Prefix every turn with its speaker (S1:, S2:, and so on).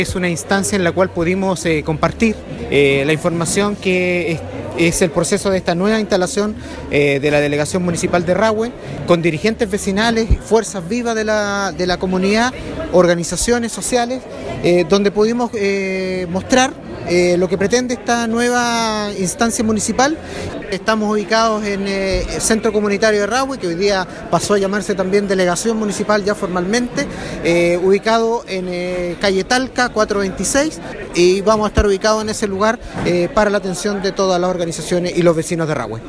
S1: Es una instancia en la cual pudimos compartir la información que es el proceso de esta nueva instalación de la Delegación Municipal de Rahue, con dirigentes vecinales, fuerzas vivas de la comunidad, organizaciones sociales, donde pudimos mostrar lo que pretende esta nueva instancia municipal. Estamos ubicados en el Centro Comunitario de Rahue, que hoy día pasó a llamarse también Delegación Municipal ya formalmente, ubicado en calle Talca 426, y vamos a estar ubicados en ese lugar para la atención de todas las organizaciones y los vecinos de Rahue.